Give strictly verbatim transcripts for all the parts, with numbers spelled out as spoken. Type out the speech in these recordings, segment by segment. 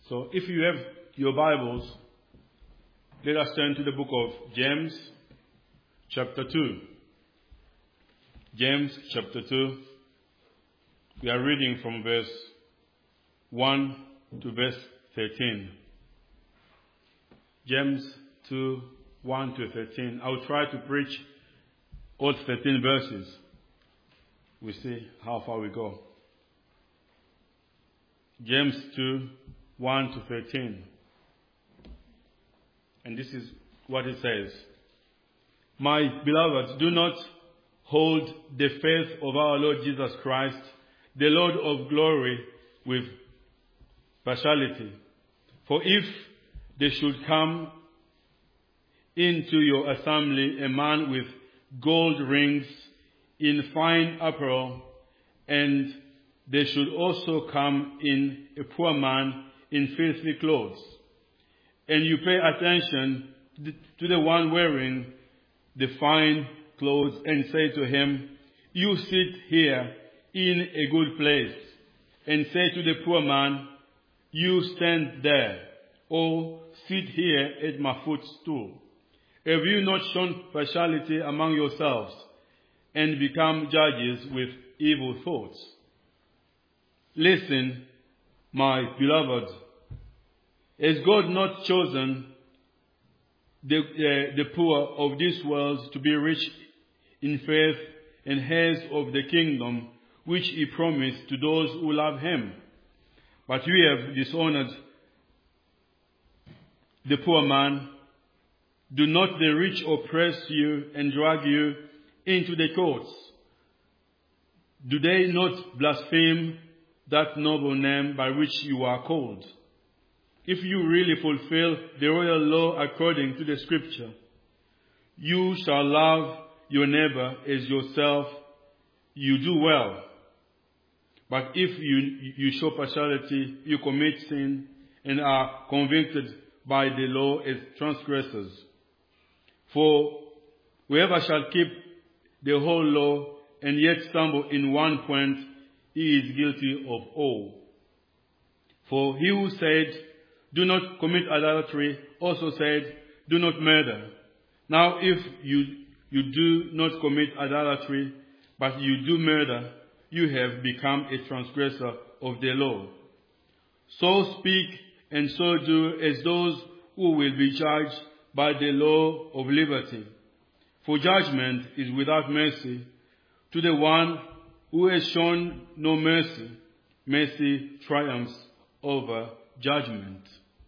So if you have your Bibles, let us turn to the book of James, chapter two. James, chapter two. We are reading from verse one to verse thirteen. James two, one to thirteen. I'll try to preach all thirteen verses. We see how far we go. James two, one to thirteen. And this is what it says. My beloved, do not hold the faith of our Lord Jesus Christ, the Lord of glory, with partiality. For if there should come into your assembly a man with gold rings in fine apparel, and there should also come in a poor man in filthy clothes, and you pay attention to the one wearing the fine clothes, and say to him, you sit here in a good place, and say to the poor man, you stand there, or sit here at my footstool. Have you not shown partiality among yourselves, and become judges with evil thoughts? Listen, my beloved, has God not chosen the, uh, the poor of this world to be rich in faith and heirs of the kingdom which he promised to those who love him? But you have dishonored the poor man. Do not the rich oppress you and drag you into the courts? Do they not blaspheme that noble name by which you are called? If you really fulfill the royal law according to the scripture, you shall love your neighbor as yourself, you do well. But if you, you show partiality, you commit sin and are convicted by the law as transgressors. For whoever shall keep the whole law and yet stumble in one point, he is guilty of all. For he who said, do not commit adultery, also said, do not murder. Now if you, you do not commit adultery, but you do murder, you have become a transgressor of the law. So speak and so do as those who will be judged by the law of liberty. For judgment is without mercy to the one who has shown no mercy. Mercy triumphs over judgment.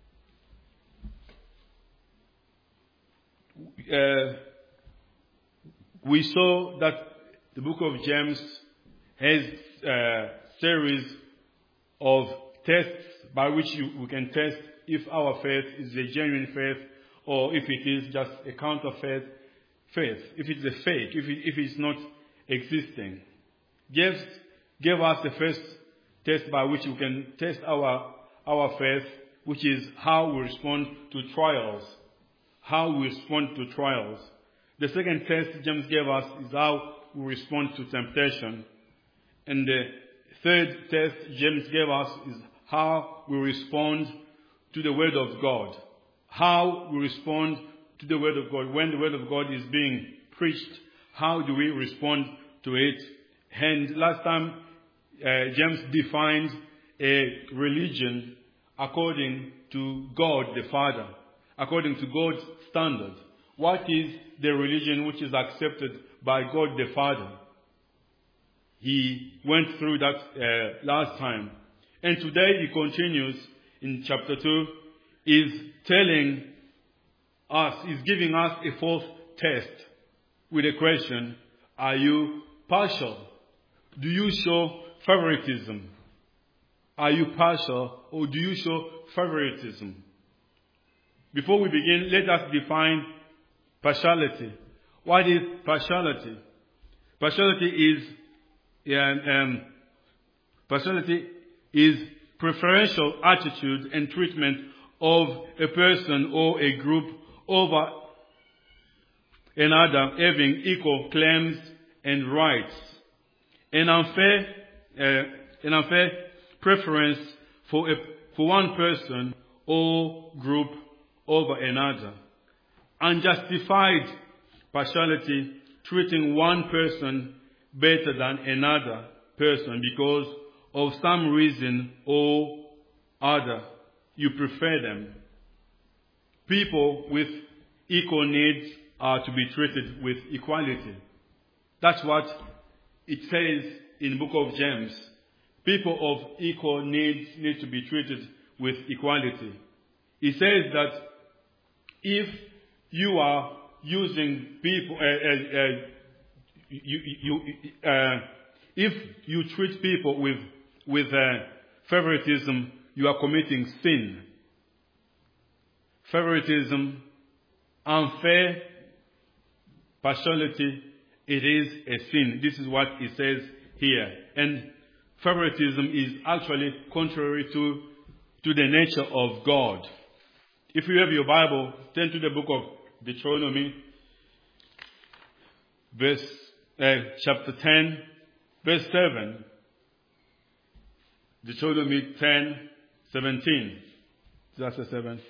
Uh, we saw that the book of James has a series of tests by which you, we can test if our faith is a genuine faith or if it is just a counterfeit faith, if it's a fake, if, it, if it's not existing. James gave us the first test by which we can test our, our faith, which is how we respond to trials. How we respond to trials. The second test James gave us is how we respond to temptation. And the third test James gave us is how we respond to the Word of God. How we respond to the Word of God. When the Word of God is being preached, how do we respond to it? And last time, uh, James defined a religion according to God the Father, according to God's standard. What is the religion which is accepted by God the Father? He went through that uh, last time. And today he continues in chapter two, is telling us, is giving us a fourth test with a question, are you partial? Do you show favoritism? Are you partial or do you show favoritism? Before we begin, let us define partiality. What is partiality? Partiality is um, um, partiality is preferential attitude and treatment of a person or a group over another having equal claims and rights. An unfair, uh, an unfair preference for a for one person or group over another. Unjustified partiality, treating one person better than another person because of some reason or other you prefer them. People with equal needs are to be treated with equality. That's what it says in the book of James. People of equal needs need to be treated with equality. It says that if you are using people, uh, uh, uh, you, you, uh, if you treat people with with uh, favoritism, you are committing sin. Favoritism, unfair partiality, it is a sin. This is what it says here. And favoritism is actually contrary to, to the nature of God. If you have your Bible, turn to the book of Deuteronomy, verse, uh, chapter ten, verse seven. Deuteronomy ten, seventeen. That's a seven.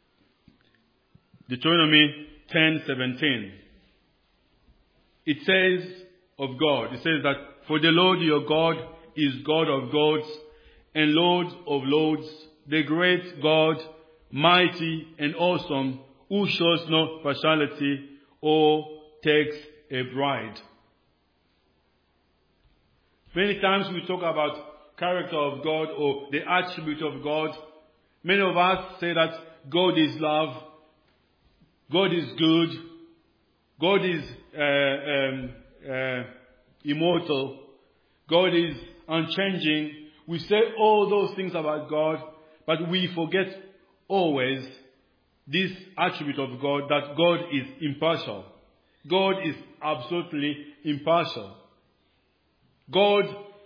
Deuteronomy ten, seventeen. It says of God, it says that, for the Lord your God is God of gods and Lord of lords, the great God, mighty and awesome, who shows no partiality or takes a bride. Many times we talk about character of God or the attribute of God. Many of us say that God is love, God is good, God is uh, um, uh, immortal, God is unchanging. We say all those things about God, but we forget always this attribute of God, that God is impartial. God is absolutely impartial. God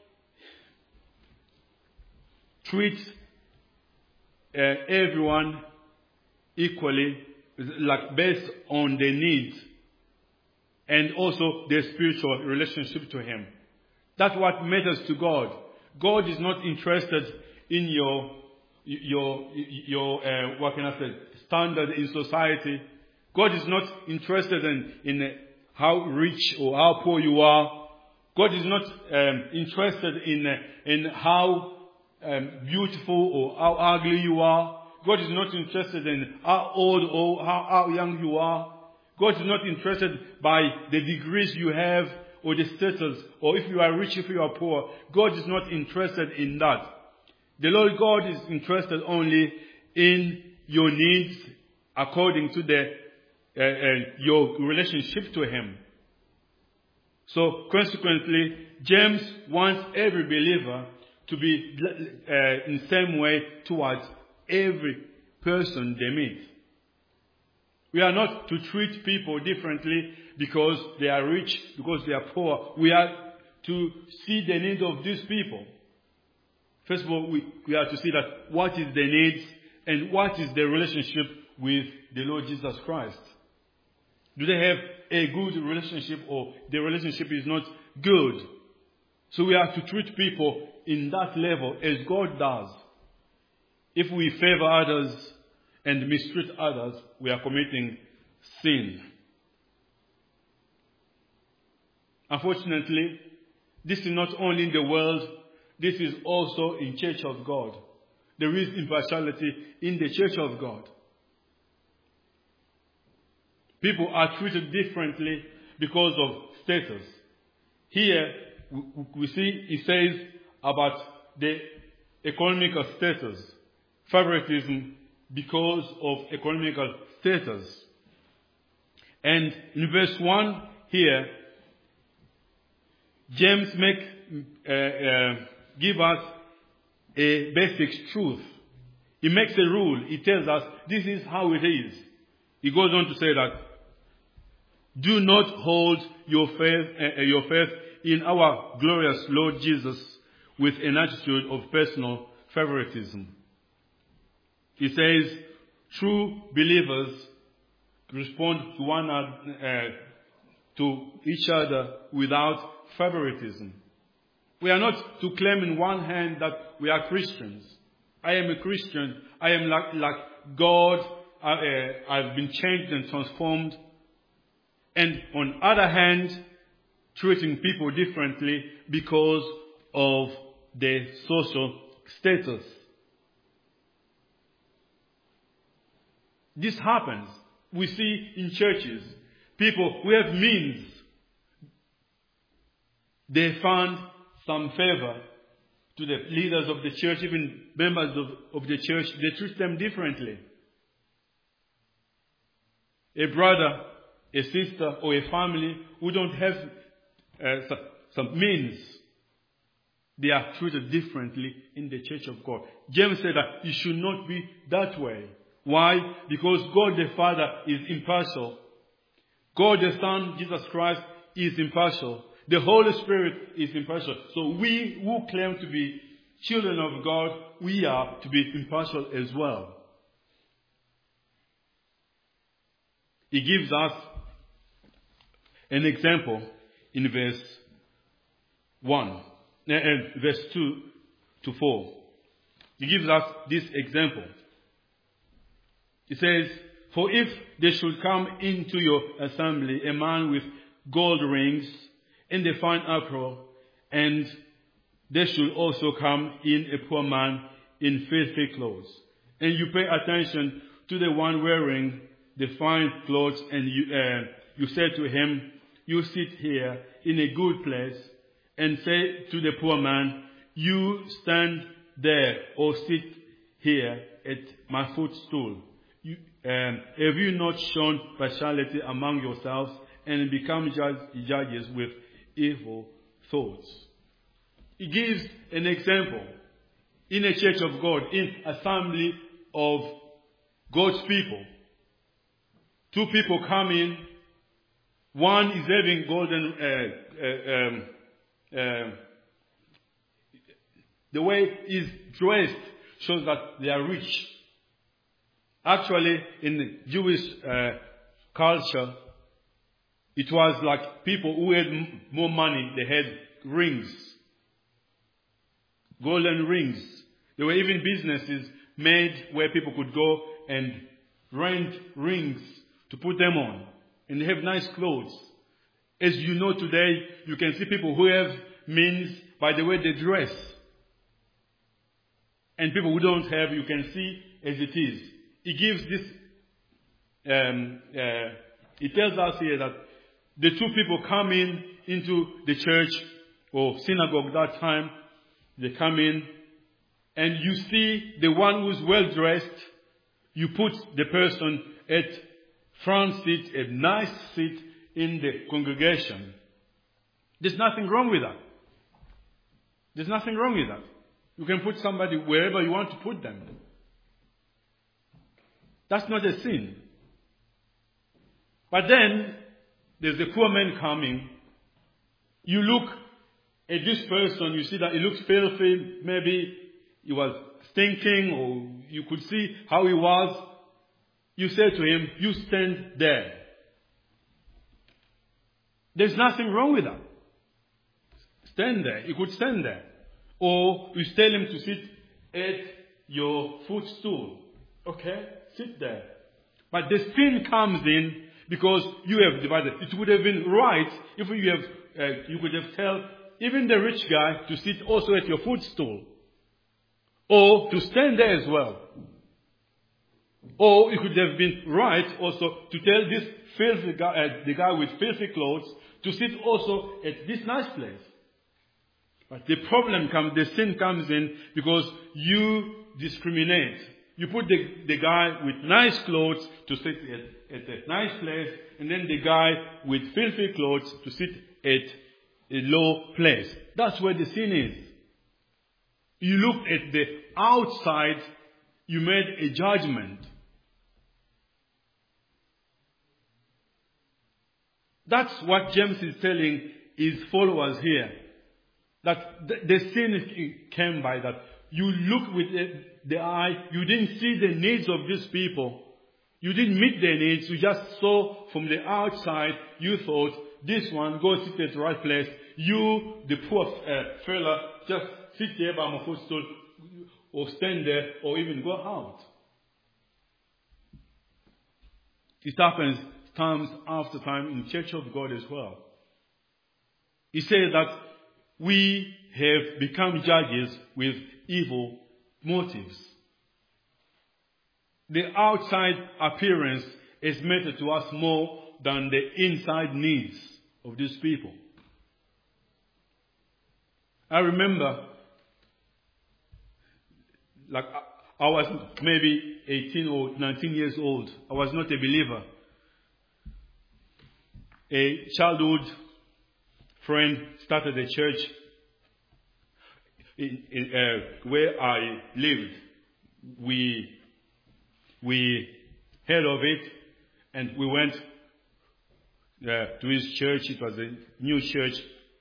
treats uh, everyone equally, like based on their needs and also their spiritual relationship to Him. That's what matters to God. God is not interested in your your your uh, what can I say standard in society. God is not interested in in how rich or how poor you are. God is not um, interested in uh, in how um, beautiful or how ugly you are. God is not interested in how old or how, how young you are. God is not interested by the degrees you have or the status, or if you are rich, if you are poor. God is not interested in that. The Lord God is interested only in your needs according to the uh, uh, your relationship to Him. So consequently, James wants every believer to be uh, in the same way towards every person they meet. We are not to treat people differently because they are rich, because they are poor. We are to see the needs of these people. First of all, we, we are to see that what is the needs and what is the relationship with the Lord Jesus Christ. Do they have a good relationship or the relationship is not good? So we are to treat people in that level as God does. If we favor others and mistreat others, we are committing sin. Unfortunately, this is not only in the world, this is also in Church of God. There is impartiality in the Church of God. People are treated differently because of status. Here, we see it says about the economical status. Favoritism because of economical status. And in verse one here, James make, uh, uh, give us a basic truth. He makes a rule. He tells us this is how it is. He goes on to say that, do not hold your faith, uh, your faith in our glorious Lord Jesus with an attitude of personal favoritism. He says, true believers respond to one another, uh, to each other without favoritism. We are not to claim in one hand that we are Christians, I am a Christian. I am like, like God. I, uh, I've been changed and transformed. And on the other hand, treating people differently because of their social status. This happens. We see in churches, people who have means, they find some favor to the leaders of the church, even members of, of the church. They treat them differently. A brother, a sister, or a family who don't have uh, some, some means, they are treated differently in the church of God. James said that it should not be that way. Why? Because God the Father is impartial. God the Son, Jesus Christ, is impartial. The Holy Spirit is impartial. So we who claim to be children of God, we are to be impartial as well. He gives us an example in verse one, and verse two to four. He gives us this example. He says, "For if there should come into your assembly a man with gold rings and a fine apparel, and there should also come in a poor man in filthy clothes, and you pay attention to the one wearing the fine clothes, and you, uh, you say to him, 'You sit here in a good place,' and say to the poor man, 'You stand there or sit here at my footstool.' You, um, have you not shown partiality among yourselves and become judge, judges with evil thoughts?" He gives an example in a church of God, in assembly of God's people. Two people come in. One is having golden, uh, uh, um, uh, the way he's dressed shows that they are rich. Actually, in the Jewish uh, culture, it was like people who had m- more money, they had rings, golden rings. There were even businesses made where people could go and rent rings to put them on. And they have nice clothes. As you know today, you can see people who have means by the way they dress. And people who don't have, you can see as it is. He gives this, um, uh, he tells us here that the two people come in into the church or synagogue that time. They come in and you see the one who's well dressed. You put the person at front seat, a nice seat in the congregation. There's nothing wrong with that. There's nothing wrong with that. You can put somebody wherever you want to put them. That's not a sin. But then, there's a poor man coming. You look at this person, you see that he looks filthy. Maybe he was stinking, or you could see how he was. You say to him, "You stand there." There's nothing wrong with that. Stand there. He could stand there. Or you tell him to sit at your footstool. Okay? Sit there. But the sin comes in because you have divided. It would have been right if you have, uh, you could have tell even the rich guy to sit also at your footstool. Or to stand there as well. Or it could have been right also to tell this filthy guy, uh, the guy with filthy clothes, to sit also at this nice place. But the problem comes, the sin comes in because you discriminate. You put the, the guy with nice clothes to sit at, at a nice place, and then the guy with filthy clothes to sit at a low place. That's where the sin is. You looked at the outside, you made a judgment. That's what James is telling his followers here. That the, the sin came by that. You look with the, the eye, you didn't see the needs of these people. You didn't meet their needs, you just saw from the outside, you thought, this one, go sit at the right place. You, the poor uh, fella, just sit here by my footstool. or stand there or even go out. It happens times after time in the Church of God as well. He says that we have become judges with evil motives. The outside appearance is mattered to us more than the inside needs of these people. I remember, like, I was maybe eighteen or nineteen years old. I was not a believer. A childhood friend started a church in, in, uh, where I lived. We we heard of it, and we went uh, to his church. It was a new church.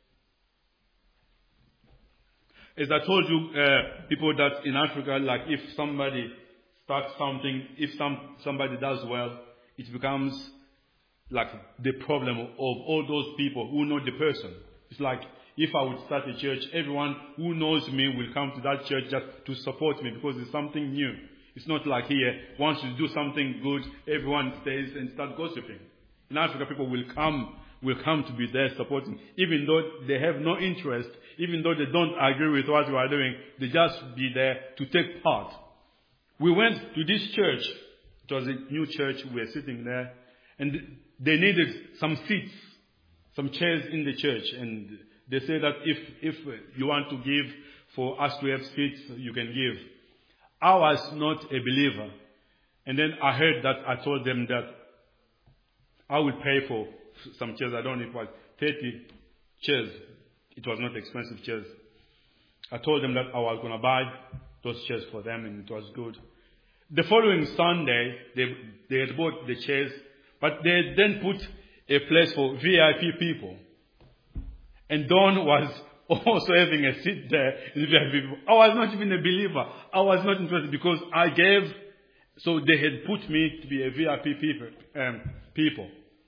As I told you, uh, people that in Africa, like if somebody starts something, if some somebody does well, it becomes like the problem of all those people who know the person. It's like if I would start a church, everyone who knows me will come to that church just to support me because it's something new. It's not like here, once you do something good, everyone stays and starts gossiping. In Africa, people will come, will come to be there supporting, even though they have no interest, even though they don't agree with what we are doing, they just be there to take part. We went to this church. It was a new church. We were sitting there, and they needed some seats, some chairs in the church, and they said that if if you want to give for us to have seats, you can give. I was not a believer, and then I heard that. I told them that I will pay for some chairs. I don't know if it was thirty chairs. It was not expensive chairs. I told them that I was going to buy those chairs for them, and it was good. The following Sunday, they they had bought the chairs, but they then put a place for V I P people. And Don was also having a seat there in V I P people. I was not even a believer. I was not interested because I gave, so they had put me to be a V I P people. Um, people.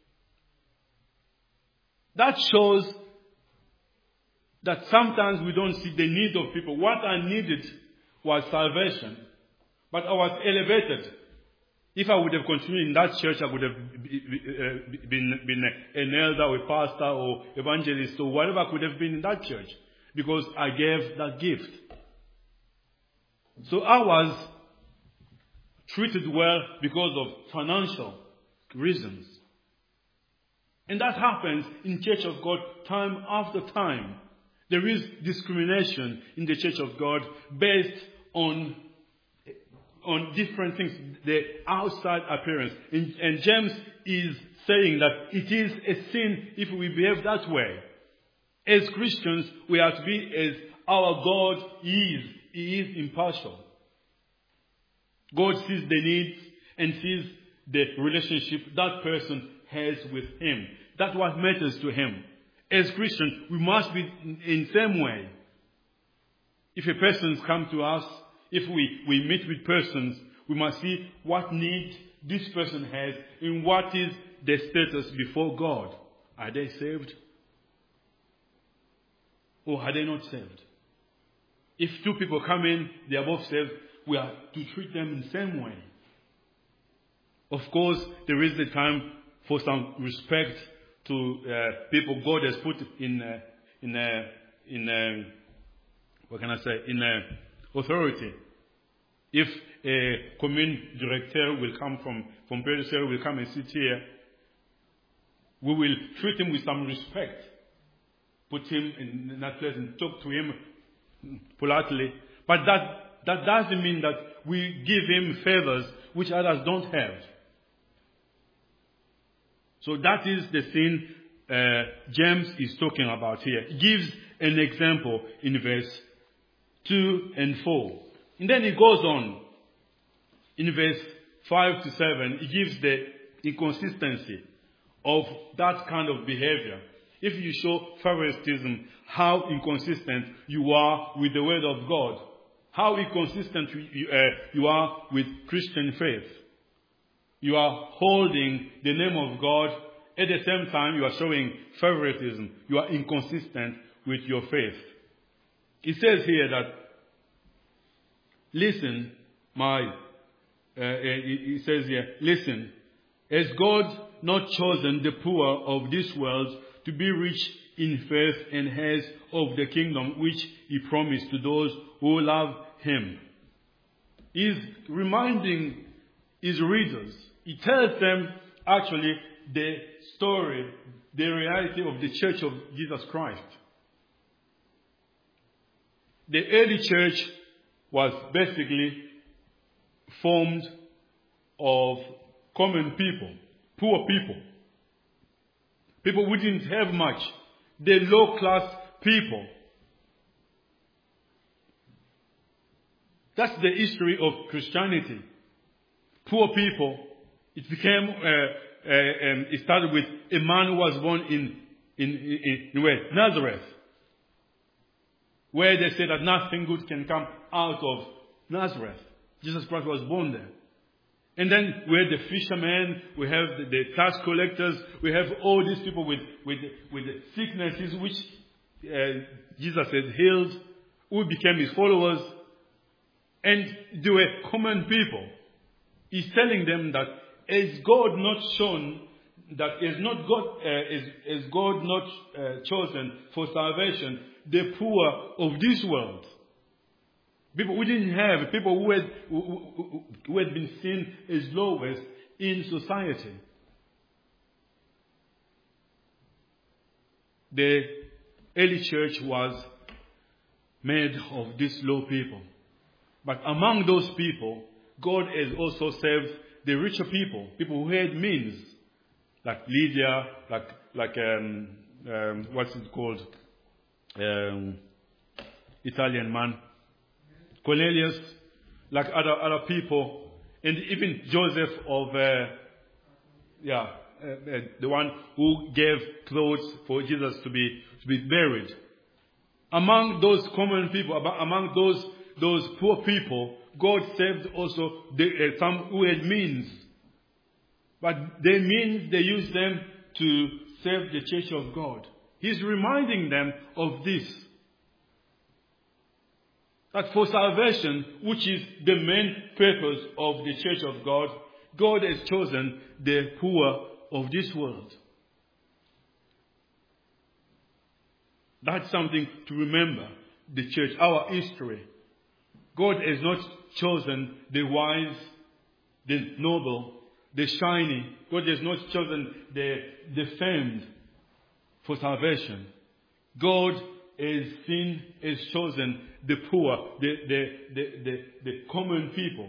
That shows that sometimes we don't see the need of people. What I needed was salvation. But I was elevated. If I would have continued in that church, I would have been, been an elder or a pastor or evangelist or whatever I could have been in that church. Because I gave that gift. So I was treated well because of financial reasons. And that happens in Church of God time after time. There is discrimination in the Church of God based on, on different things, the outside appearance. And, and James is saying that it is a sin if we behave that way. As Christians, we are to be as our God is. He is impartial. God sees the needs and sees the relationship that person has with Him. That's what matters to Him. As Christians, we must be in the same way. If a person comes to us, if we, we meet with persons, we must see what need this person has and what is their status before God. Are they saved? Or are they not saved? If two people come in, they are both saved, we are to treat them in the same way. Of course, there is the time for some respect to uh, people God has put in uh, in uh, in uh, what can I say in uh, authority. If a commune director will come from from Perisher, will come and sit here, we will treat him with some respect. Put him in that place and talk to him politely. But that that doesn't mean that we give him favors which others don't have. So that is the thing uh, James is talking about here. He gives an example in verse two and four. And then he goes on. In verse five to seven, he gives the inconsistency of that kind of behavior. If you show favoritism, how inconsistent you are with the word of God. How inconsistent you, uh, you are with Christian faith. You are holding the name of God. At the same time, you are showing favoritism. You are inconsistent with your faith. It says here that listen, my, uh, he says here, listen, has God not chosen the poor of this world to be rich in faith and heirs of the kingdom which he promised to those who love him? He's reminding his readers. He tells them actually the story, the reality of the church of Jesus Christ. The early church was basically formed of common people, poor people. People who didn't have much. The low-class people. That's the history of Christianity. Poor people. It became, uh, uh, um, it started with a man who was born in, in, in, in where? Nazareth. Where they say that nothing good can come out of Nazareth. Jesus Christ was born there. And then we have the fishermen, we have the, the tax collectors, we have all these people with, with, with the sicknesses which uh, Jesus had healed, who became his followers. And they were common people. He's telling them that has God not shown, that is not God, uh, is, is God not uh, chosen for salvation the poor of this world? People who didn't have, people who had, who, who, who had been seen as lowest in society. The early church was made of these low people. But among those people, God has also saved the richer people, people who had means, like Lydia, like like um, um, what's it called, um, Italian man, Cornelius, like other other people, and even Joseph of, uh, yeah, uh, uh, the one who gave clothes for Jesus to be to be buried. Among those common people, among those those poor people, God saved also the, uh, some who had means. But their means, they used them to save the church of God. He's reminding them of this. That for salvation, which is the main purpose of the church of God, God has chosen the poor of this world. That's something to remember, the church, our history. God has not chosen the wise, the noble, the shiny. God has not chosen the, the famed for salvation. God has seen, has chosen the poor, the, the, the, the, the common people.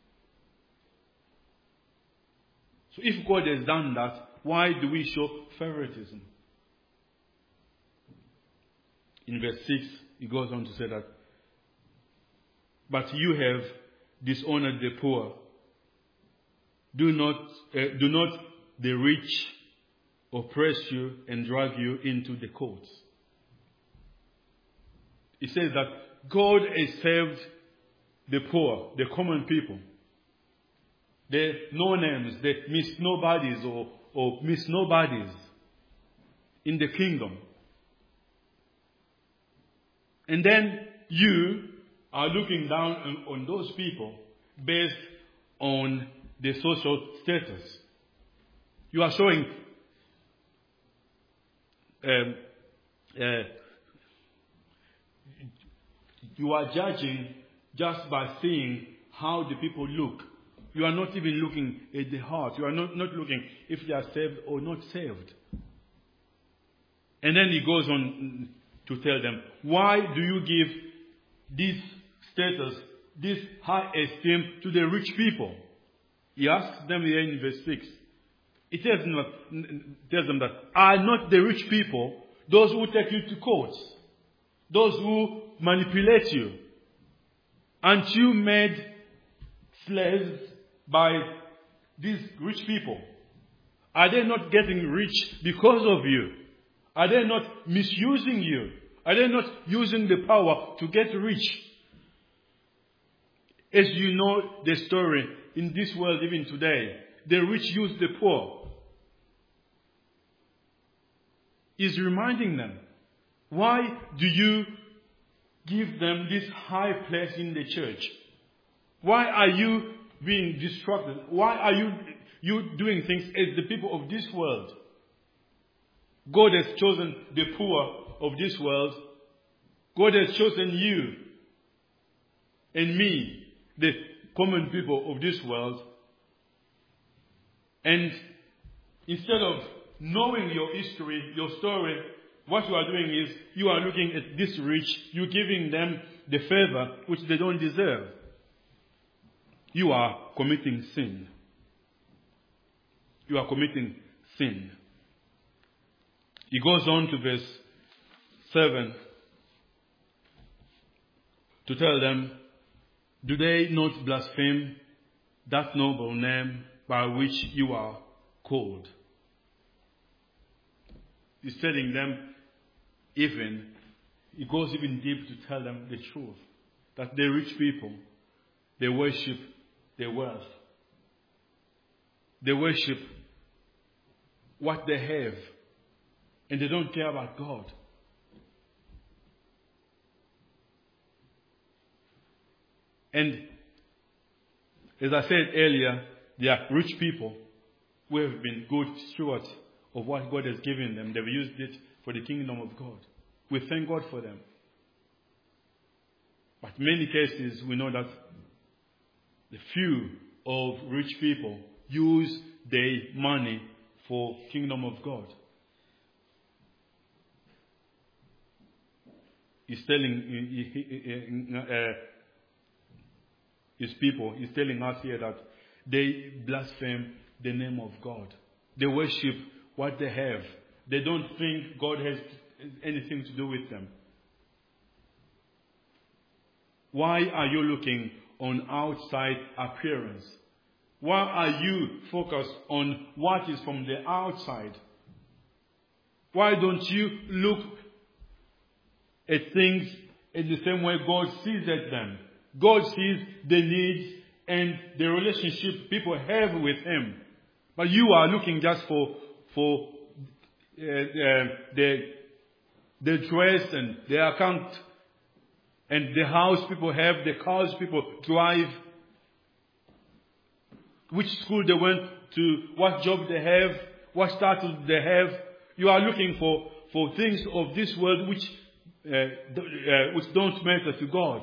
So if God has done that, why do we show favoritism? In verse six, he goes on to say that, but you have dishonored the poor. Do not, uh, do not the rich oppress you and drag you into the courts. It says that God has saved the poor, the common people, the no-names, the miss nobodies or, or miss nobodies in the kingdom. And then you are looking down on, on those people based on the social status. You are showing um, uh, you are judging just by seeing how the people look. You are not even looking at the heart. You are not, not looking if they are saved or not saved. And then he goes on to tell them, why do you give this status, this high esteem to the rich people? He asks them here in verse six. He tells them, that, tells them that are not the rich people those who take you to courts, those who manipulate you? Aren't you made slaves by these rich people? Are they not getting rich because of you? Are they not misusing you? Are they not using the power to get rich? As you know the story in this world even today, the rich use the poor. He's reminding them, why do you give them this high place in the church? Why are you being distracted? Why are you, you doing things as the people of this world? God has chosen the poor of this world. God has chosen you and me, the common people of this world. And instead of knowing your history, your story, what you are doing is you are looking at this rich, you're giving them the favor which they don't deserve. You are committing sin. You are committing sin. He goes on to verse seven to tell them, do they not blaspheme that noble name by which you are called? He's telling them, even, he goes even deep to tell them the truth, that the rich people, they worship their wealth. They worship what they have, and they don't care about God. And as I said earlier, they are rich people who have been good stewards of what God has given them. They've used it for the kingdom of God. We thank God for them. But in many cases, we know that the few of rich people use their money for kingdom of God. He's telling uh, his people, he's telling us here that they blaspheme the name of God. They worship what they have. They don't think God has anything to do with them. Why are you looking on outside appearance? Why are you focused on what is from the outside? Why don't you look at things in the same way God sees at them? God sees the needs and the relationship people have with Him. But you are looking just for for uh, uh, the the dress and the account and the house people have, the cars people drive, which school they went to, what job they have, what status they have. You are looking for, for things of this world which uh, uh, which don't matter to God.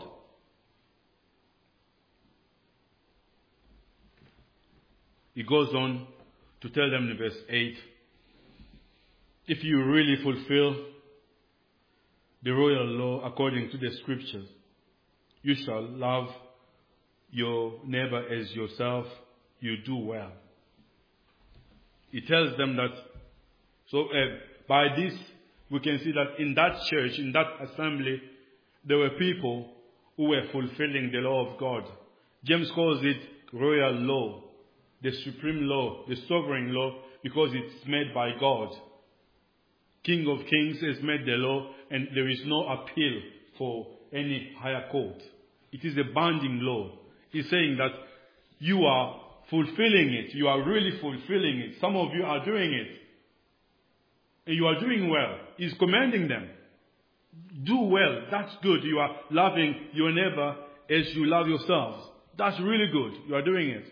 He goes on to tell them in verse eight, if you really fulfill the royal law according to the scriptures, you shall love your neighbor as yourself, you do well. He tells them that, so uh, by this we can see that in that church, in that assembly, there were people who were fulfilling the law of God. James calls it royal law, the supreme law, the sovereign law, because it's made by God. King of Kings has made the law, and there is no appeal for any higher court. It is a binding law. He's saying that you are fulfilling it. You are really fulfilling it. Some of you are doing it. And you are doing well. He's commanding them. Do well. That's good. You are loving your neighbor as you love yourselves. That's really good. You are doing it.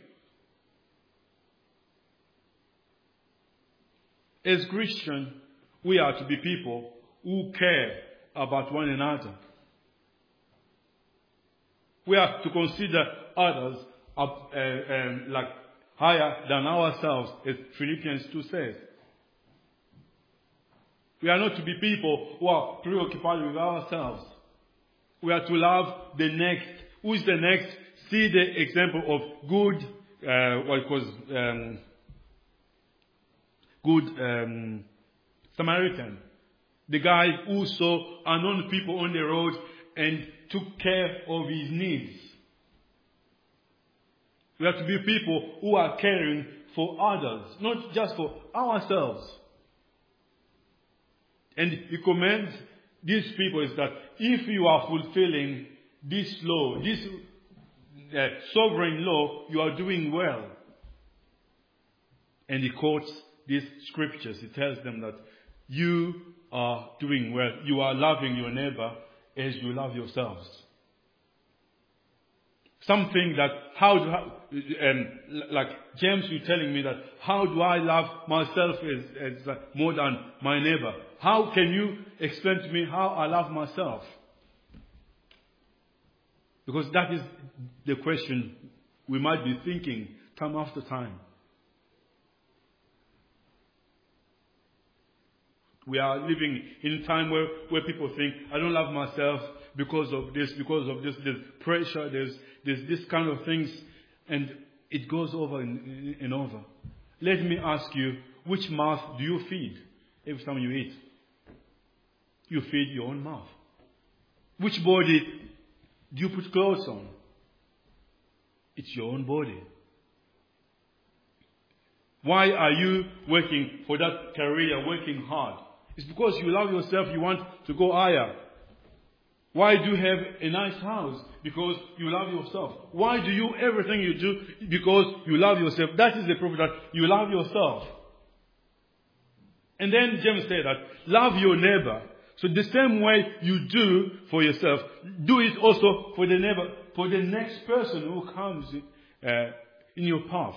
As Christians, we are to be people who care about one another. We are to consider others uh, uh, um, like higher than ourselves, as Philippians two says. We are not to be people who are preoccupied with ourselves. We are to love the next. Who is the next? See the example of good, uh, what it was, um, good um, Samaritan. The guy who saw unknown people on the road and took care of his needs. We have to be people who are caring for others, not just for ourselves. And he commands these people is that if you are fulfilling this law, this uh, sovereign law, you are doing well. And he quotes these scriptures. He tells them that you are doing well. You are loving your neighbor as you love yourselves. Something that, how do I, um, like James, you're telling me that, how do I love myself as, as uh, more than my neighbor? How can you explain to me how I love myself? Because that is the question we might be thinking time after time. We are living in a time where, where people think, I don't love myself because of this, because of this, there's pressure, there's, there's this kind of things, and it goes over and, and over. Let me ask you, which mouth do you feed every time you eat? You feed your own mouth. Which body do you put clothes on? It's your own body. Why are you working for that career, working hard? It's because you love yourself, you want to go higher. Why do you have a nice house? Because you love yourself. Why do you everything you do? Because you love yourself. That is the proof that you love yourself. And then James said that, love your neighbor. So the same way you do for yourself, do it also for the neighbor, for the next person who comes uh, in your path.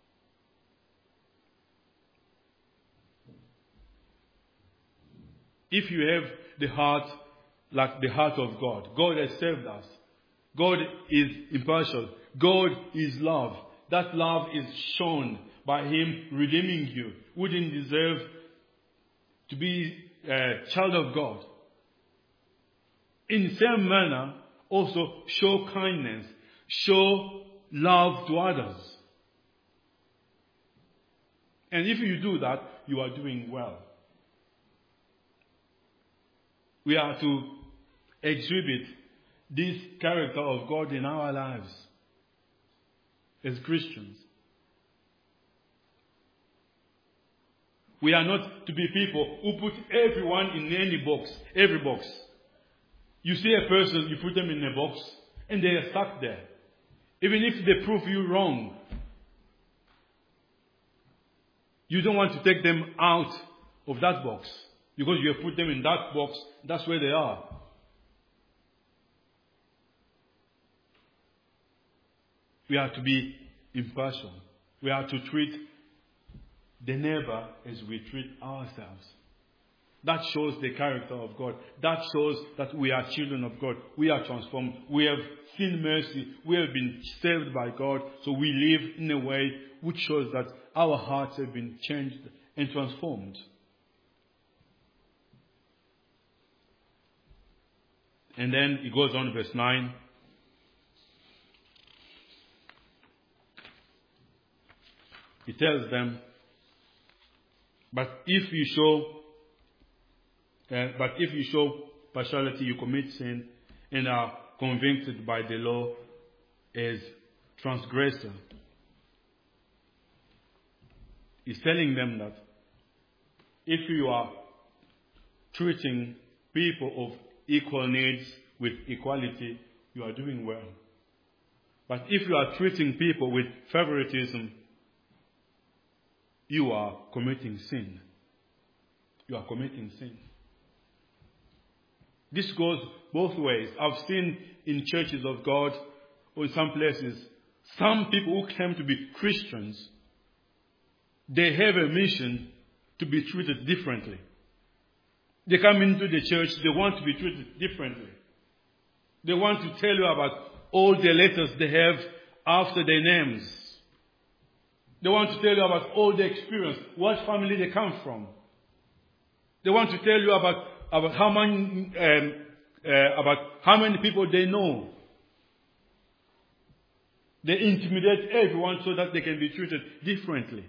If you have the heart like the heart of God, God has saved us. God is impartial. God is love. That love is shown by Him redeeming you. We didn't deserve to be a child of God. In the same manner, also show kindness, show love to others. And if you do that, you are doing well. We are to exhibit this character of God in our lives as Christians. We are not to be people who put everyone in any box, every box. You see a person, you put them in a box, and they are stuck there. Even if they prove you wrong, you don't want to take them out of that box. Because you have put them in that box, that's where they are. We are to be impartial. We are to treat the neighbor as we treat ourselves. That shows the character of God. That shows that we are children of God. We are transformed. We have seen mercy. We have been saved by God. So we live in a way which shows that our hearts have been changed and transformed. And then it goes on, verse nine. He tells them, but if you show, uh, but if you show partiality, you commit sin and are convicted by the law as transgressor. He's telling them that if you are treating people of equal needs with equality, you are doing well. But if you are treating people with favoritism, you are committing sin. You are committing sin. This goes both ways. I've seen in churches of God, or in some places, some people who claim to be Christians, they have a mission to be treated differently. They come into the church, they want to be treated differently. They want to tell you about all the letters they have after their names. They want to tell you about all the experience, what family they come from. They want to tell you about, about how many um, uh, about how many people they know. They intimidate everyone so that they can be treated differently.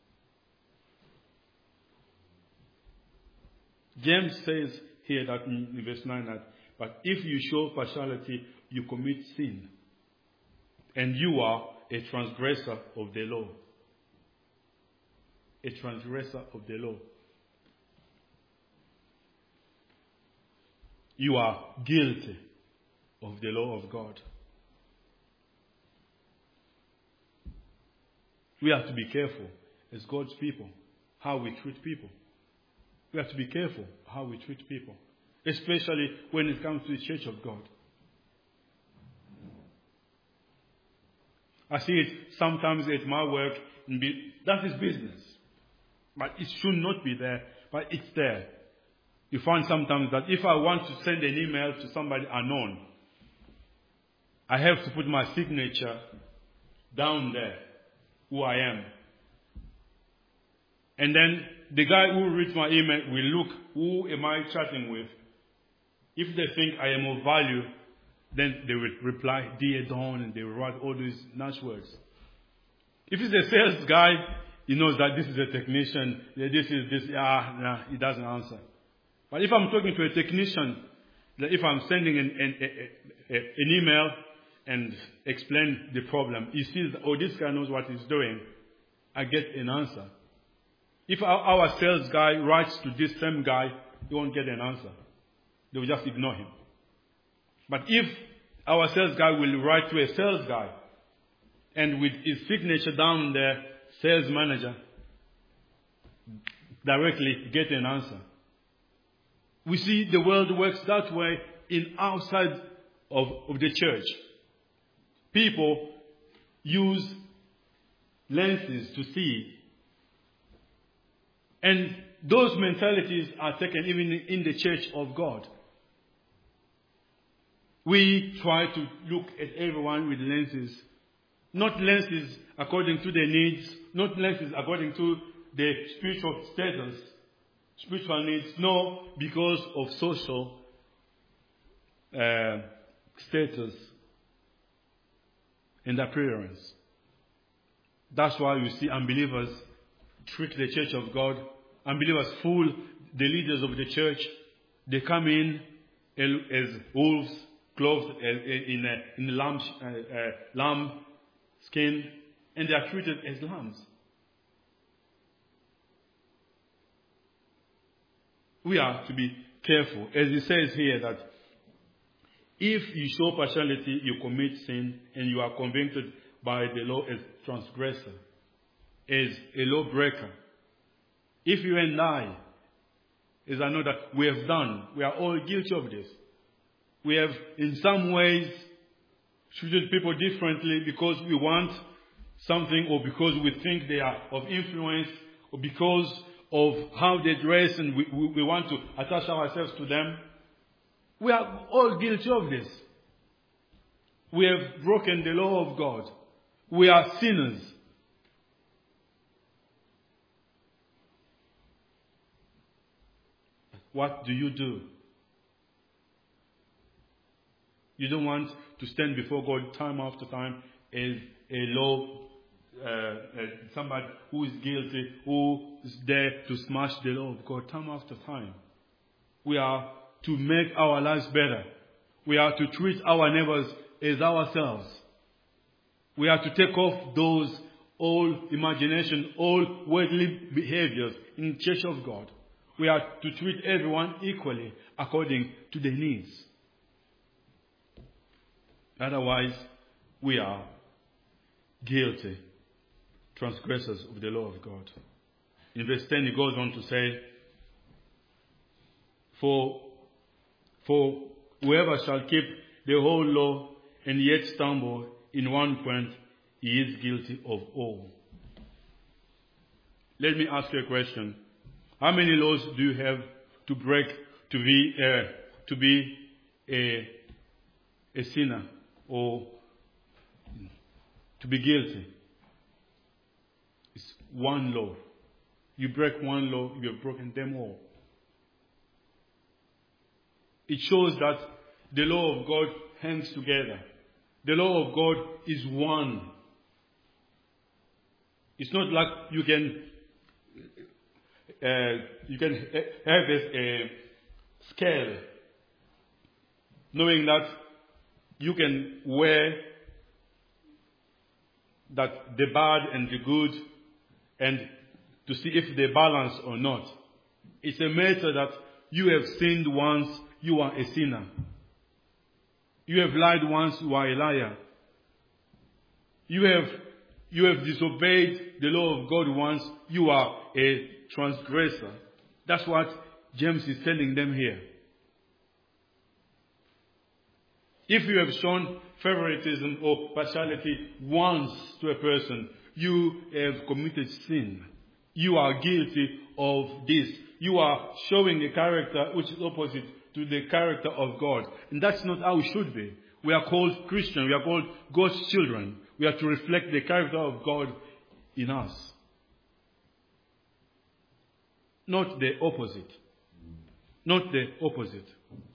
James says here that in verse nine that, but if you show partiality, you commit sin. And you are a transgressor of the law. A transgressor of the law. You are guilty of the law of God. We have to be careful as God's people how we treat people. We have to be careful how we treat people, especially when it comes to the church of God. I see it sometimes at my work. And be, that is business. But it should not be there, but it's there. You find sometimes that if I want to send an email to somebody unknown, I have to put my signature down there, who I am. And then the guy who reads my email will look, who am I chatting with? If they think I am of value, then they will reply, Dear Don, and they will write all these nice words. If it's a sales guy, he knows that this is a technician, this is this, ah, nah, he doesn't answer. But if I'm talking to a technician, if I'm sending an, an, a, a, an email and explain the problem, he sees, oh, this guy knows what he's doing, I get an answer. If our, our sales guy writes to this same guy, he won't get an answer. They will just ignore him. But if our sales guy will write to a sales guy, and with his signature down there, sales manager, directly get an answer. We see the world works that way in outside of, of the church. People use lenses to see. And those mentalities are taken even in the church of God. We try to look at everyone with lenses. Not lenses according to their needs. Not lenses according to their spiritual status. Spiritual needs. No, because of social uh, status and appearance. That's why you see unbelievers trick the church of God. Unbelievers fool the leaders of the church. They come in as wolves, clothed in a, in lamb, uh, uh, lamb skin, and they are treated as lambs. We are to be careful. As it says here that if you show partiality, you commit sin, and you are convicted by the law as transgressor, as a lawbreaker. If you and I, as I know that we have done, we are all guilty of this. We have in some ways treated people differently because we want something, or because we think they are of influence, or because of how they dress and we, we, we want to attach ourselves to them. We are all guilty of this. We have broken the law of God. We are sinners. What do you do? You don't want to stand before God time after time as a law, uh, uh, somebody who is guilty, who is there to smash the law of God time after time. We are to make our lives better. We are to treat our neighbors as ourselves. We are to take off those old imagination, old worldly behaviors in the church of God. We are to treat everyone equally according to their needs. Otherwise, we are guilty transgressors of the law of God. In verse ten, he goes on to say, For, for whoever shall keep the whole law and yet stumble in one point, he is guilty of all. Let me ask you a question. How many laws do you have to break to be uh, to be a, a sinner or to be guilty? It's one law. You break one law, you have broken them all. It shows that the law of God hangs together. The law of God is one. It's not like you can uh, you can have a, a scale, knowing that you can weigh that the bad and the good, and to see if they balance or not. It's a matter that you have sinned once, you are a sinner. You have lied once, you are a liar. You have you have disobeyed the law of God once, you are a transgressor. That's what James is telling them here. If you have shown favoritism or partiality once to a person, you have committed sin. You are guilty of this. You are showing a character which is opposite to the character of God. And that's not how it should be. We are called Christians. We are called God's children. We are to reflect the character of God in us. Not the opposite. Not the opposite.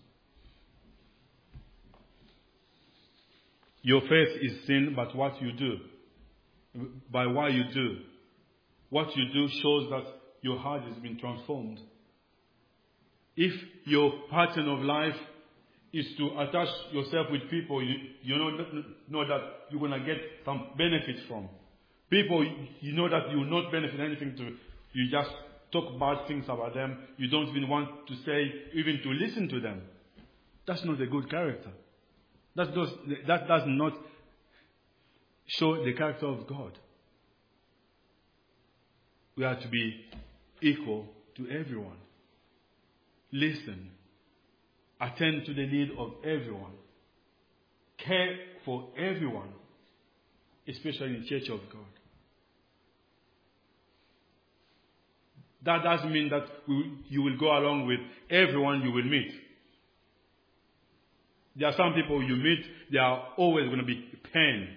Your faith is sin, but what you do, by what you do, what you do shows that your heart has been transformed. If your pattern of life is to attach yourself with people you, you know, know that you're going to get some benefit from. People you know that you will not benefit anything to, you just talk bad things about them. You don't even want to say, even to listen to them. That's not a good character. That does, that does not show the character of God. We are to be equal to everyone. Listen. Attend to the need of everyone. Care for everyone, especially in the Church of God. That doesn't mean that we, you will go along with everyone you will meet. There are some people you meet, they are always going to be pain.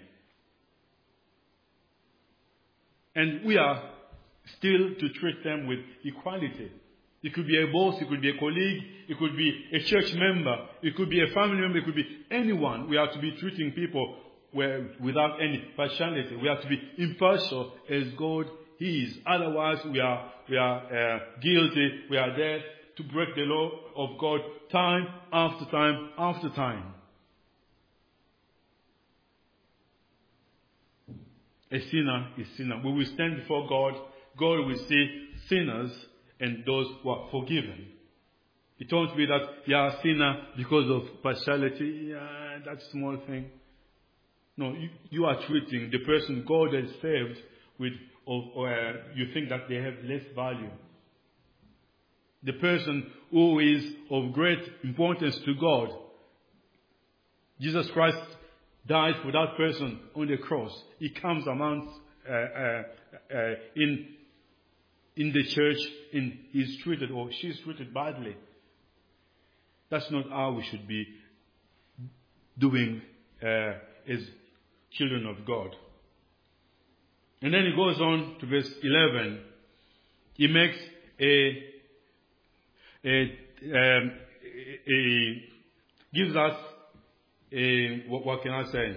And we are still to treat them with equality. It could be a boss, it could be a colleague, it could be a church member, it could be a family member, it could be anyone. We are to be treating people where, without any partiality. We are to be impartial as God is. Otherwise, we are we are uh, guilty. We are there to break the law of God time after time after time. A sinner is sinner. We will stand before God. God will see sinners and those who are forgiven. It won't be that you are a sinner because of partiality. Yeah, that small thing. No, you, you are treating the person God has saved with, or, or uh, you think that they have less value. The person who is of great importance to God. Jesus Christ died for that person on the cross. He comes amongst uh, uh, uh, in in the church, and he's treated or she's treated badly. That's not how we should be doing uh, as children of God. And then he goes on to verse eleven. He makes a, a, um, a, a gives us a, what, what can I say?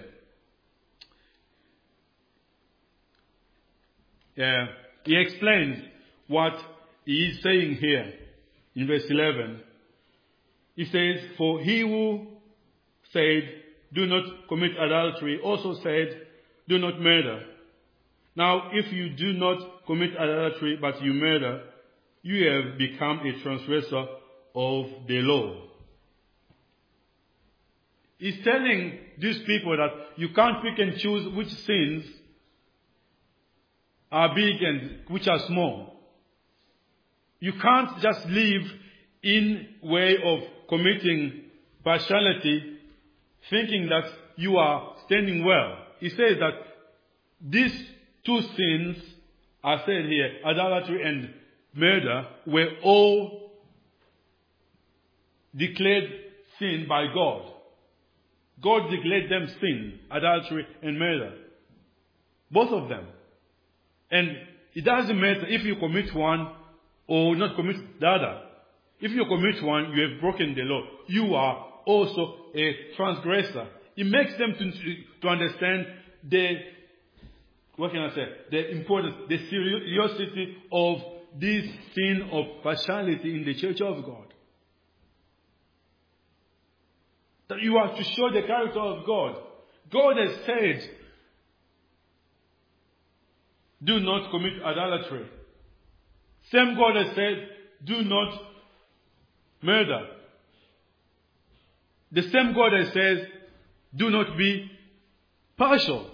Uh, he explains what he is saying here in verse eleven. He says, for he who said, do not commit adultery, also said, do not murder. Now, if you do not commit adultery, but you murder, you have become a transgressor of the law. He's telling these people that you can't pick and choose which sins are big and which are small. You can't just live in way of committing partiality, thinking that you are standing well. He says that these two sins are said here, adultery and murder, were all declared sin by God. God declared them sin, adultery and murder. Both of them. And it doesn't matter if you commit one or not commit the other. If you commit one, you have broken the law. You are also a transgressor. It makes them to, to understand the, what can I say, the importance, the seriousity of this sin of partiality in the church of God. That you have to show the character of God. God has said, do not commit adultery. Same God has said, do not murder. The same God has said, do not be partial.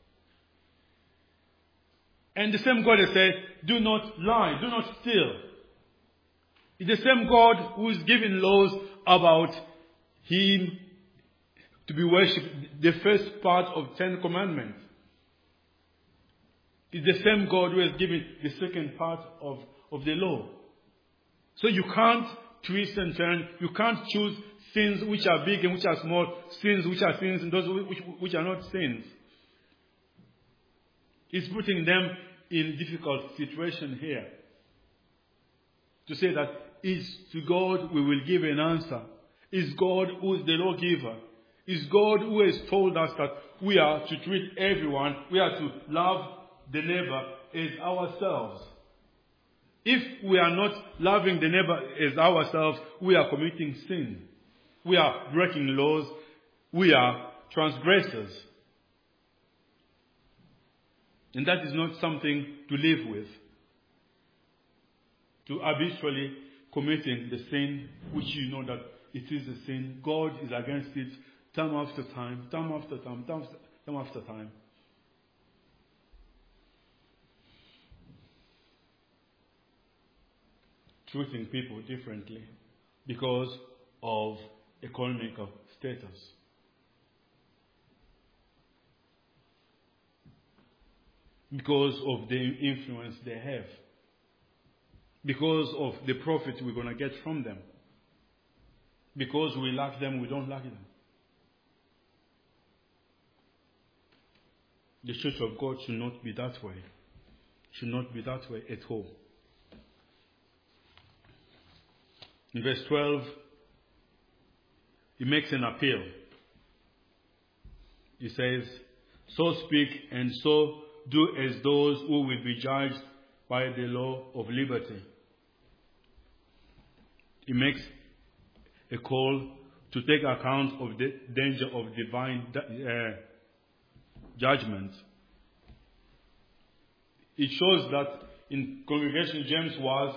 And the same God has said, do not lie, do not steal. It's the same God who is giving laws about Him to be worshipped, the first part of Ten Commandments. It's the same God who has given the second part of, of the law. So you can't twist and turn. You can't choose sins which are big and which are small, sins which are sins and those which, which are not sins. He's putting them in difficult situation here. To say that is to God we will give an answer. Is God who is the lawgiver. Is God who has told us that we are to treat everyone, we are to love the neighbor as ourselves. If we are not loving the neighbor as ourselves, we are committing sin. We are breaking laws. We are transgressors. And that is not something to live with. To habitually committing the sin, which you know that it is a sin. God is against it time after time, time after time, time after, time after time. Treating people differently because of economic status. Because of the influence they have. Because of the profit we're going to get from them. Because we like them, we don't like them. The church of God should not be that way. Should not be that way at all. In verse twelve, he makes an appeal. He says, so speak and so do as those who will be judged by the law of liberty. He makes a call to take account of the danger of divine uh, judgment. It shows that in congregation James was,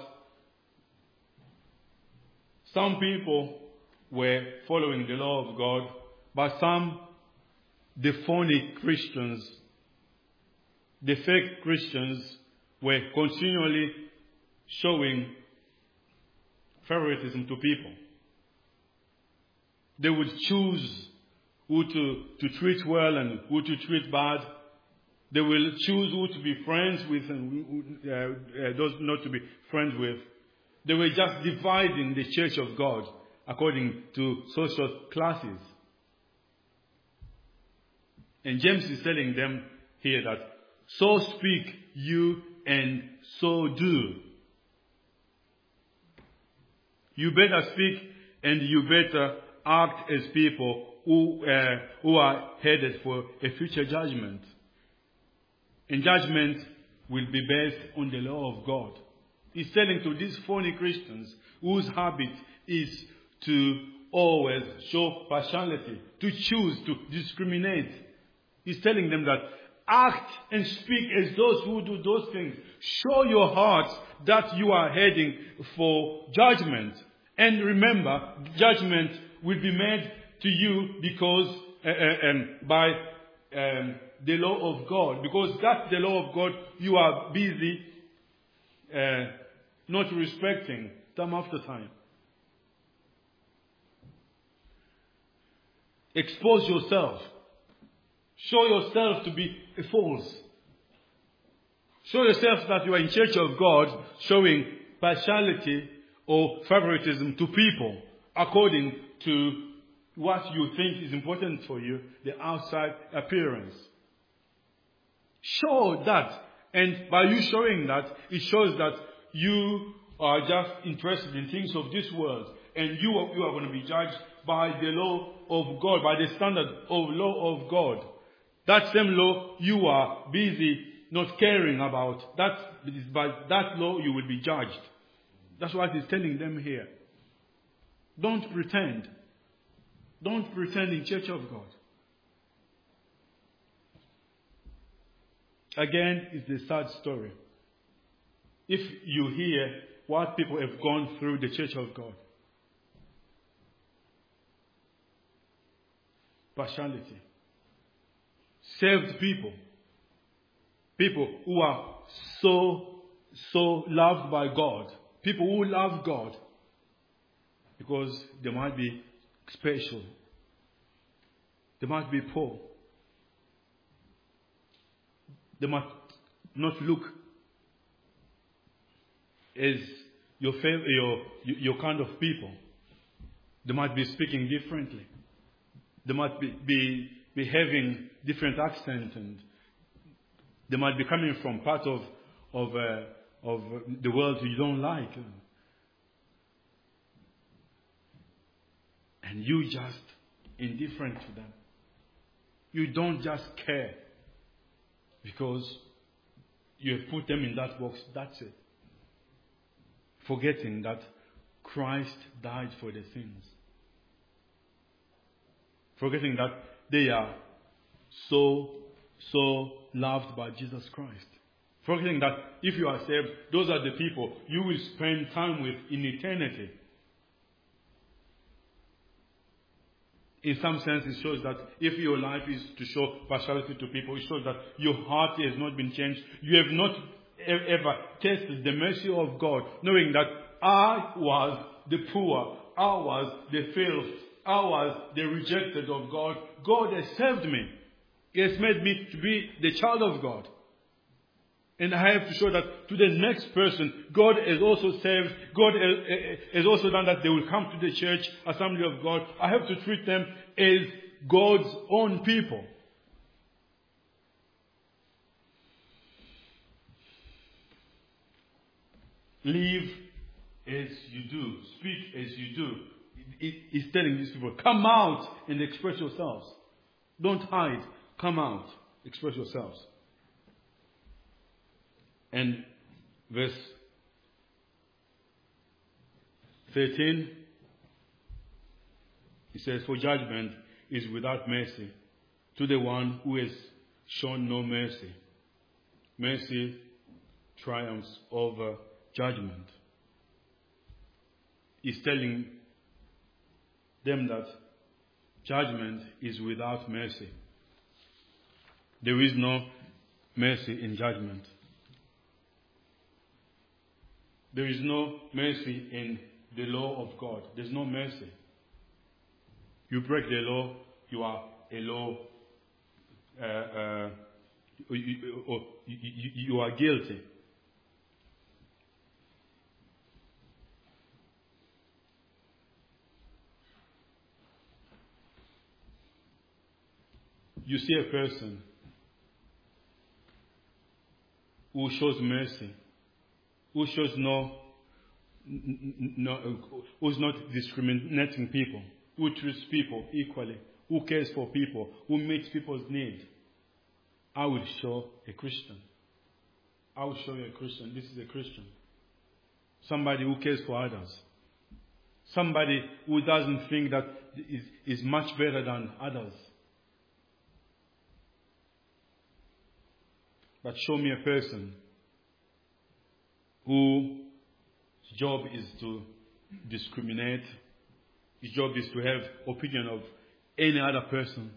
some people were following the law of God, but some, the phony Christians, the fake Christians, were continually showing favoritism to people. They would choose who to, to treat well and who to treat bad. They will choose who to be friends with and who, uh, uh, those not to be friends with. They were just dividing the church of God according to social classes. And James is telling them here that, so speak you and so do. You better speak and you better act as people who, uh, who are headed for a future judgment. And judgment will be based on the law of God. He's telling to these phony Christians whose habit is to always show partiality, to choose, to discriminate. He's telling them that act and speak as those who do those things. Show your hearts that you are heading for judgment. And remember, judgment will be made to you because uh, uh, um, by um, the law of God. Because that's the law of God you are busy uh, not respecting time after time. Expose yourself. Show yourself to be false. Show yourself that you are in church of God, showing partiality or favoritism to people according to what you think is important for you, the outside appearance. Show that. And by you showing that, it shows that you are just interested in things of this world. And you are, you are going to be judged by the law of God, by the standard of law of God. That same law you are busy not caring about. That is by that law you will be judged. That's what he's telling them here. Don't pretend. Don't pretend in church of God. Again, it's the sad story. If you hear what people have gone through the church of God. Partiality. Saved people. People who are so, so loved by God. People who love God. Because they might be special. They must be poor. They must not look as your fav- your your kind of people. They might be speaking differently. They might be, be, be having different accents, and they might be coming from part of of uh, of the world you don't like. And you just indifferent to them. You don't just care because you have put them in that box. That's it. Forgetting that Christ died for their sins. Forgetting that they are so, so loved by Jesus Christ. Forgetting that if you are saved, those are the people you will spend time with in eternity. In some sense, it shows that if your life is to show partiality to people, it shows that your heart has not been changed. You have not ever tasted the mercy of God, knowing that I was the poor, I was the filth, I was the rejected of God. God has saved me. He has made me to be the child of God. And I have to show that to the next person, God has also saved. God has also done that they will come to the church, assembly of God. I have to treat them as God's own people. Live as you do. Speak as you do. He's telling these people, come out and express yourselves. Don't hide. Come out. Express yourselves. And verse thirteen, it says, for judgment is without mercy to the one who has shown no mercy. Mercy triumphs over judgment. He's telling them that judgment is without mercy. There is no mercy in judgment. There is no mercy in the law of God. There's no mercy. You break the law, you are a law, uh, uh, you, or you, you, you are guilty. You see a person who shows mercy, who shows no, no, who's not discriminating people, who treats people equally, who cares for people, who meets people's needs. I will show a Christian. I will show you a Christian. This is a Christian. Somebody who cares for others. Somebody who doesn't think that is, is much better than others. But show me a person whose job is to discriminate. His job is to have opinion of any other person.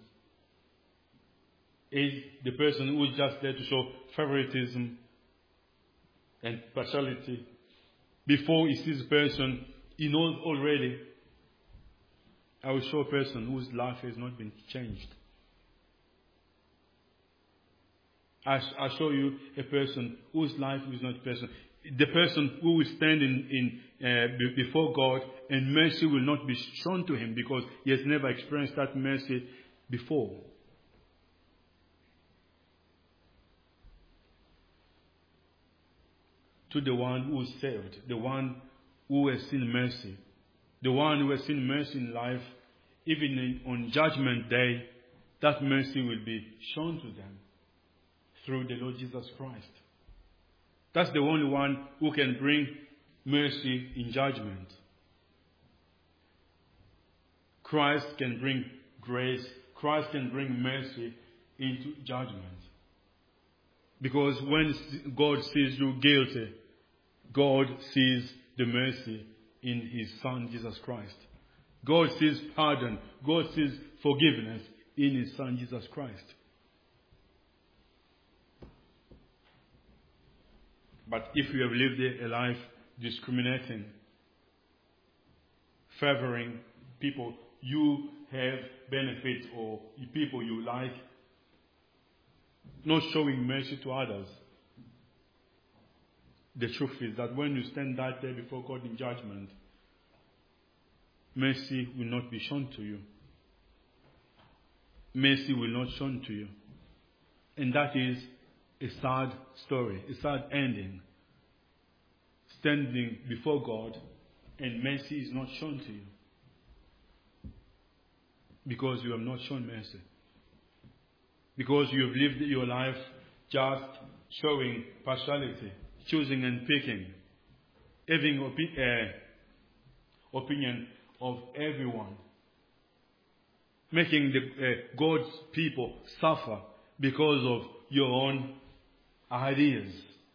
Is the person who is just there to show favoritism and partiality. Before he sees a person, he knows already. I will show a person whose life has not been changed. I, I show you a person whose life is not person. The person who will stand in, in uh, before God, and mercy will not be shown to him because he has never experienced that mercy before. To the one who is saved, the one who has seen mercy, the one who has seen mercy in life, even in, on Judgment Day, that mercy will be shown to them through the Lord Jesus Christ. That's the only one who can bring mercy in judgment. Christ can bring grace. Christ can bring mercy into judgment. Because when God sees you guilty, God sees the mercy in His Son, Jesus Christ. God sees pardon. God sees forgiveness in His Son, Jesus Christ. But if you have lived a life discriminating, favoring people you have benefit or people you like, not showing mercy to others. The truth is that when you stand that day before God in judgment, mercy will not be shown to you. Mercy will not shown to you. And that is a sad story, a sad ending. Standing before God and mercy is not shown to you. Because you have not shown mercy. Because you have lived your life just showing partiality, choosing and picking, having opi- uh, opinion of everyone, making the uh, God's people suffer because of your own ideas.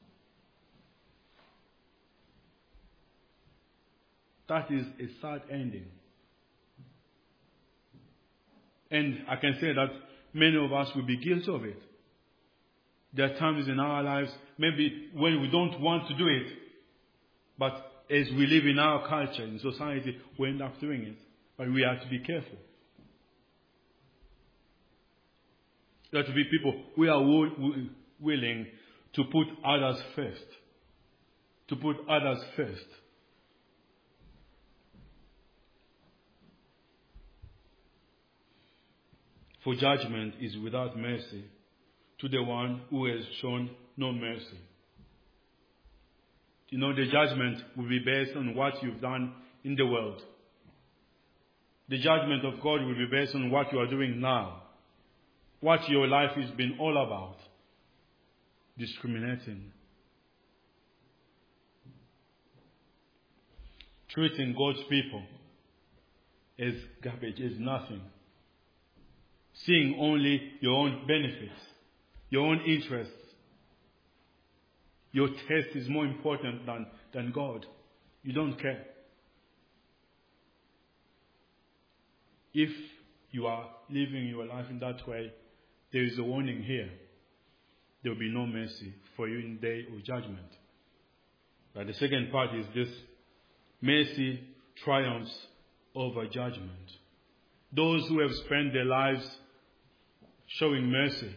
That is a sad ending. And I can say that many of us will be guilty of it. There are times in our lives, maybe when we don't want to do it, but as we live in our culture, in society, we end up doing it. But we have to be careful. There have to be people who are w- willing to put others first. To put others first. For judgment is without mercy to the one who has shown no mercy. You know, the judgment will be based on what you've done in the world. The judgment of God will be based on what you are doing now. What your life has been all about. Discriminating. Treating God's people as garbage, as nothing. Seeing only your own benefits, your own interests. Your taste is more important than, than God. You don't care. If you are living your life in that way, there is a warning here. There will be no mercy for you in the day of judgment. But the second part is this. Mercy triumphs over judgment. Those who have spent their lives showing mercy,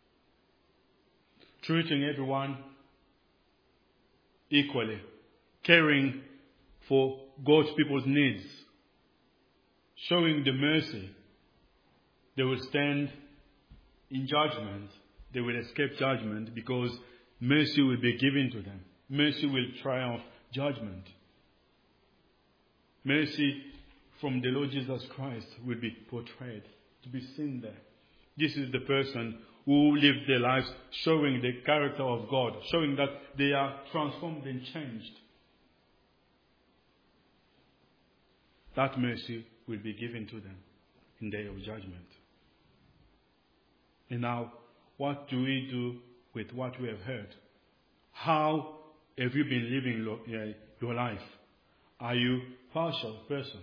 treating everyone equally, caring for God's people's needs, showing the mercy, they will stand in judgment. They will escape judgment because mercy will be given to them. Mercy will triumph judgment. Mercy from the Lord Jesus Christ will be portrayed, to be seen there. This is the person who lived their lives showing the character of God, showing that they are transformed and changed. That mercy will be given to them in the day of judgment. And now, what do we do with what we have heard? How have you been living your life? Are you a partial person?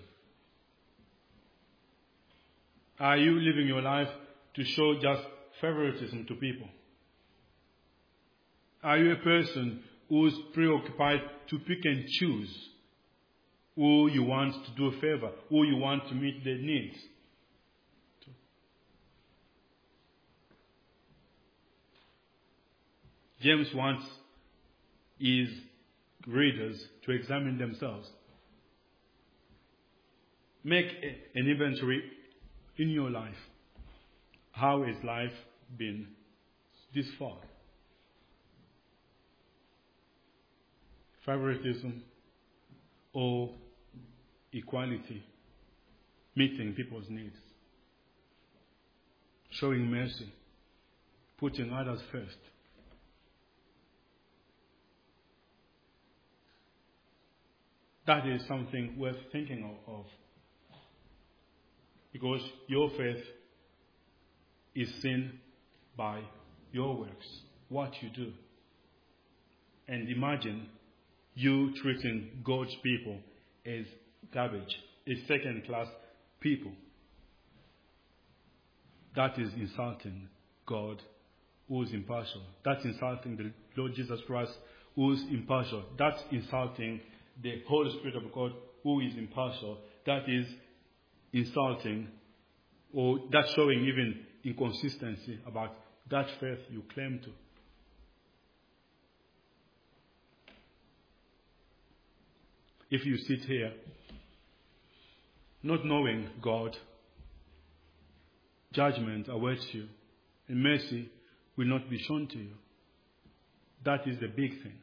Are you living your life to show just favoritism to people? Are you a person who is preoccupied to pick and choose who you want to do a favor, who you want to meet their needs? James wants his readers to examine themselves. Make an inventory in your life. How has life been this far? Favoritism or equality? Meeting people's needs. Showing mercy. Putting others first. That is something worth thinking of, of. Because your faith is seen by your works, what you do. And imagine you treating God's people as garbage, as second-class people. That is insulting God, who is impartial. That's insulting the Lord Jesus Christ, who is impartial. That's insulting the Holy Spirit of God, who is impartial. That is insulting, or that's showing even inconsistency about that faith you claim to. If you sit here not knowing God, judgment awaits you, and mercy will not be shown to you. That is the big thing.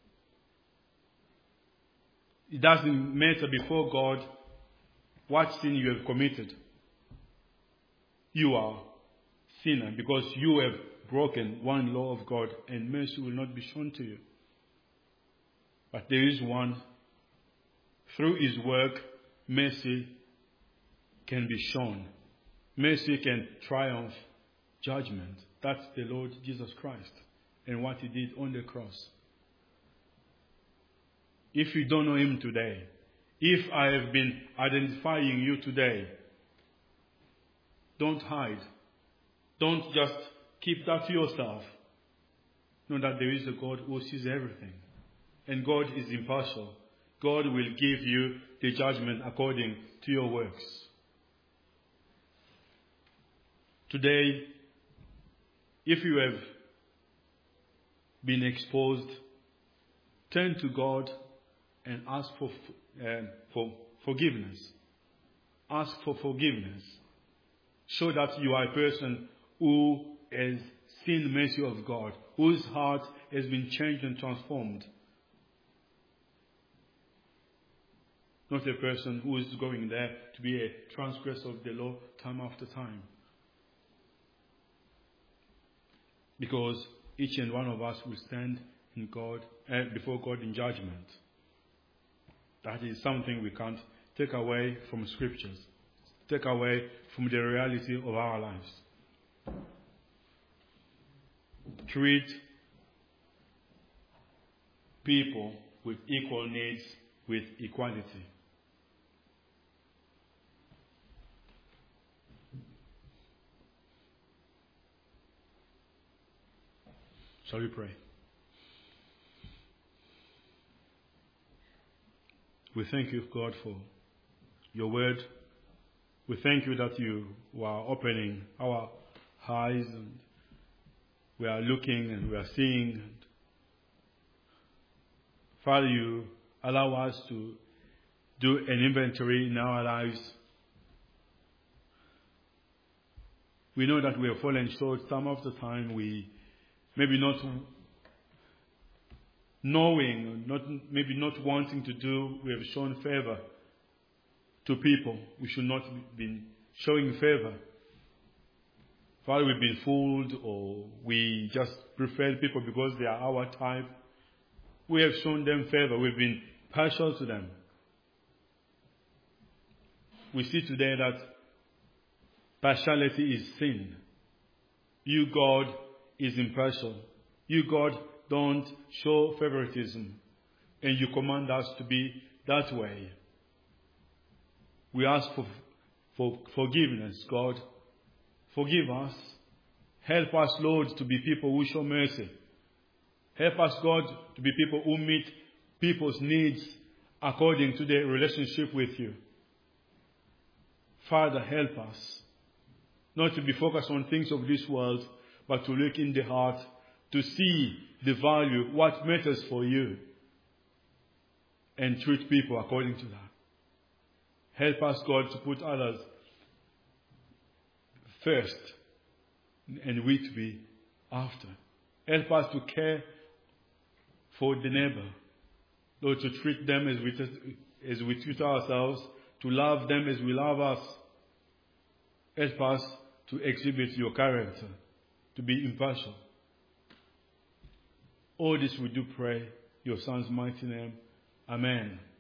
It doesn't matter before God what sin you have committed. You are sinner because you have broken one law of God, and mercy will not be shown to you. But there is one. Through his work, mercy can be shown. Mercy can triumph judgment. That's the Lord Jesus Christ and what he did on the cross. If you don't know him today, if I have been identifying you today, don't hide. Don't just keep that to yourself. Know that there is a God who sees everything. And God is impartial. God will give you the judgment according to your works. Today, if you have been exposed, turn to God and ask for, uh, for forgiveness. Ask for forgiveness. Show that you are a person who has seen the mercy of God, whose heart has been changed and transformed. Not a person who is going there to be a transgressor of the law time after time. Because each and one of us will stand in God, uh, before God in judgment. That is something we can't take away from scriptures, take away from the reality of our lives. Treat people with equal needs with equality. Shall we pray? We thank you, God, for your word. We thank you that you are opening our eyes and we are looking and we are seeing. Father, you allow us to do an inventory in our lives. We know that we have fallen short. Some of the time we maybe not knowing, not maybe not wanting to do, we have shown favor to people. We should not have been showing favor. Father, we've been fooled, or we just prefer people because they are our type. We have shown them favor. We've been partial to them. We see today that partiality is sin. You, God, is impartial. You, God, don't show favoritism. And you command us to be that way. We ask for, for forgiveness, God. Forgive us. Help us, Lord, to be people who show mercy. Help us, God, to be people who meet people's needs according to their relationship with you. Father, help us not to be focused on things of this world, but to look in the heart, to see the value, what matters for you, and treat people according to that. Help us, God, to put others first, and we to be after. Help us to care for the neighbor. Lord, to treat them as we, as we treat ourselves, to love them as we love us. Help us to exhibit your character, to be impartial. All this we do pray, your Son's mighty name. Amen.